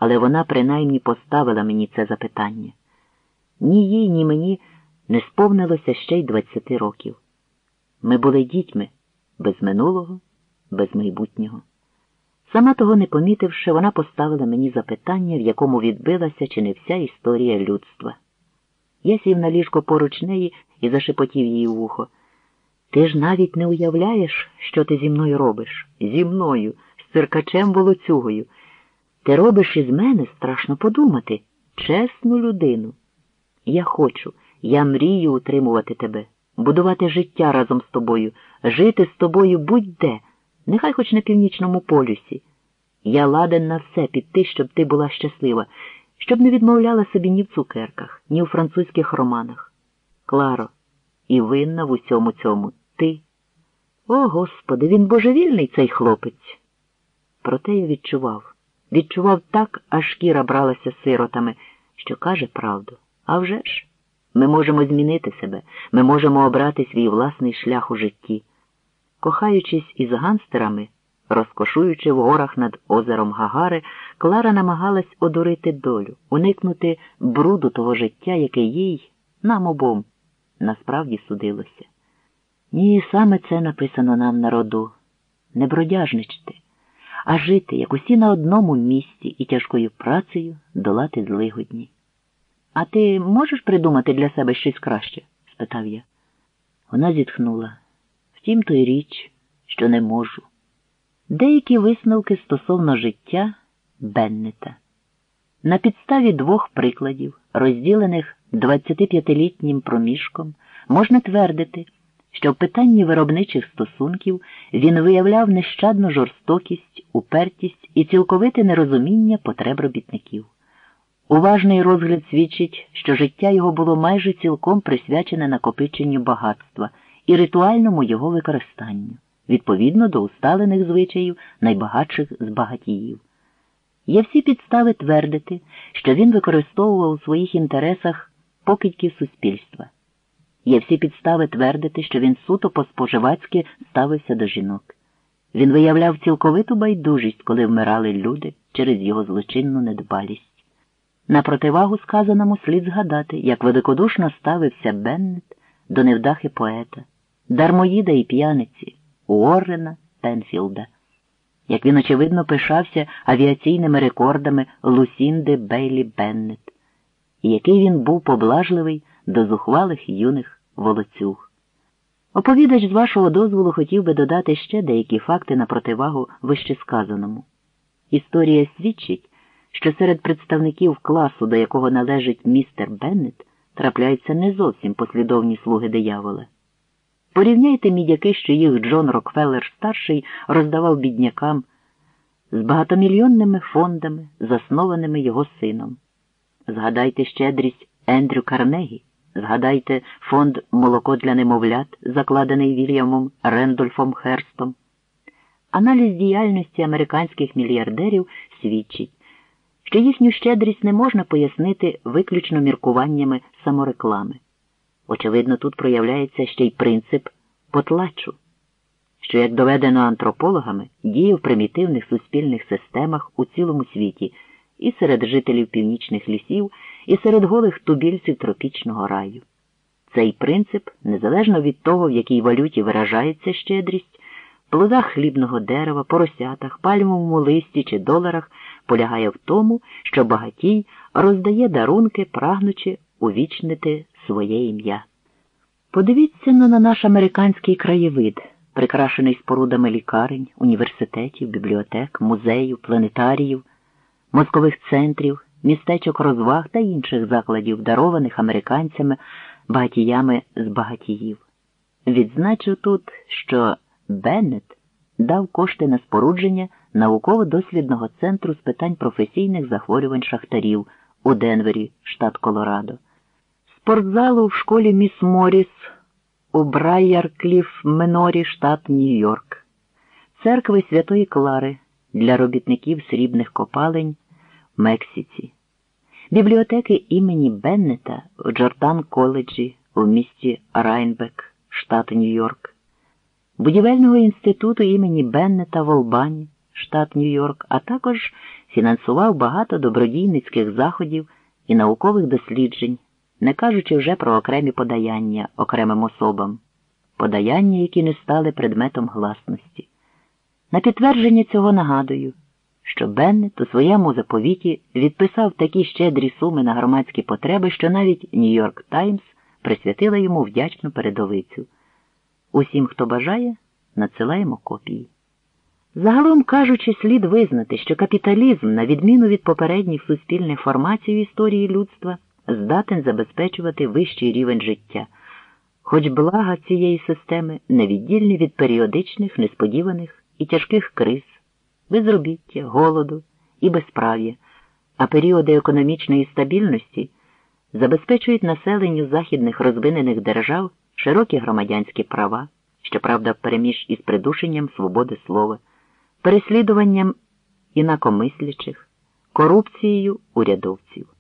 але вона принаймні поставила мені це запитання. Ні їй, ні мені не сповнилося ще й 20 років. Ми були дітьми, без минулого, без майбутнього. Сама того не помітивши, вона поставила мені запитання, в якому відбилася чи не вся історія людства. Я сів на ліжко поруч неї і зашепотів їй у вухо. «Ти ж навіть не уявляєш, що ти зі мною робиш? Зі мною, з циркачем Волоцюгою. Ти робиш із мене, страшно подумати, чесну людину. Я мрію утримувати тебе, будувати життя разом з тобою, жити з тобою будь-де, нехай хоч на Північному полюсі. Я ладен на все піти, щоб ти була щаслива, щоб не відмовляла собі ні в цукерках, ні у французьких романах. Кларо, і винна в усьому цьому ти. О, Господи, він божевільний, цей хлопець. Проте я відчував так, аж шкіра бралася сиротами, що каже правду. А вже ж, ми можемо змінити себе, ми можемо обрати свій власний шлях у житті. Кохаючись із гангстерами, розкошуючи в горах над озером Гагари, Клара намагалась одурити долю, уникнути бруду того життя, яке їй, нам обом, насправді судилося. Ні, саме це написано нам на роду. Не бродяжничати, а жити, як усі на одному місці і тяжкою працею долати злигодні. «А ти можеш придумати для себе щось краще?» – спитав я. Вона зітхнула. «Втім, то й річ, що не можу». Деякі висновки стосовно життя Беннета. На підставі 2 прикладів, розділених 25-літнім проміжком, можна твердити, що в питанні виробничих стосунків він виявляв нещадну жорстокість, упертість і цілковите нерозуміння потреб робітників. Уважний розгляд свідчить, що життя його було майже цілком присвячене накопиченню багатства і ритуальному його використанню, відповідно до усталених звичаїв найбагатших з багатіїв. Є всі підстави твердити, що він використовував у своїх інтересах покидьків суспільства. Є всі підстави твердити, що він суто по-споживацьки ставився до жінок. Він виявляв цілковиту байдужість, коли вмирали люди через його злочинну недбалість. На противагу сказаному слід згадати, як великодушно ставився Беннет до невдахи поета, дармоїда і п'яниці Уоррена Пенфілда, як він, очевидно, пишався авіаційними рекордами Лусінди Бейлі Беннет, і який він був поблажливий до зухвалих юних волоцюг. Оповідач, з вашого дозволу, хотів би додати ще деякі факти на противагу вищесказаному. Історія свідчить, що серед представників класу, до якого належить містер Беннет, трапляються не зовсім послідовні слуги диявола. Порівняйте мідяки, що їх Джон Рокфеллер-старший роздавав біднякам, з багатомільйонними фондами, заснованими його сином. Згадайте щедрість Ендрю Карнегі, згадайте фонд «Молоко для немовлят», закладений Вільямом Рендольфом Херстом. Аналіз діяльності американських мільярдерів свідчить, що їхню щедрість не можна пояснити виключно міркуваннями самореклами. Очевидно, тут проявляється ще й принцип потлачу, що, як доведено антропологами, діє в примітивних суспільних системах у цілому світі, і серед жителів північних лісів, і серед голих тубільців тропічного раю. Цей принцип, незалежно від того, в якій валюті виражається щедрість, плодах хлібного дерева, поросятах, пальмовому листі чи доларах, полягає в тому, що багатій роздає дарунки, прагнучи увічнити своє ім'я. Подивіться на наш американський краєвид, прикрашений спорудами лікарень, університетів, бібліотек, музеїв, планетаріїв, мозкових центрів, містечок розваг та інших закладів, дарованих американцями, багатіями з багатіїв. Відзначу тут, що Беннет дав кошти на спорудження науково-дослідного центру з питань професійних захворювань шахтарів у Денвері, штат Колорадо, спортзалу в школі Міс Морріс у Брайяркліф-Менорі, штат Нью-Йорк, церкви Святої Клари для робітників срібних копалень в Мексиці, бібліотеки імені Беннета у Джордан-коледжі у місті Райнбек, штат Нью-Йорк, будівельного інституту імені Беннета в Олбані, штат Нью-Йорк, а також фінансував багато добродійницьких заходів і наукових досліджень, не кажучи вже про окремі подаяння окремим особам, подаяння, які не стали предметом гласності. На підтвердження цього нагадую, що Беннет у своєму заповіті відписав такі щедрі суми на громадські потреби, що навіть Нью-Йорк Таймс присвятила йому вдячну передовицю. Усім, хто бажає, надсилаємо копії. Загалом кажучи, слід визнати, що капіталізм, на відміну від попередніх суспільних формацій в історії людства, здатен забезпечувати вищий рівень життя, хоч блага цієї системи невіддільні від періодичних, несподіваних і тяжких криз, безробіття, голоду і безправ'я, а періоди економічної стабільності забезпечують населенню західних розвинених держав широкі громадянські права, щоправда, переміж із придушенням свободи слова, переслідуванням інакомислячих, корупцією урядовців.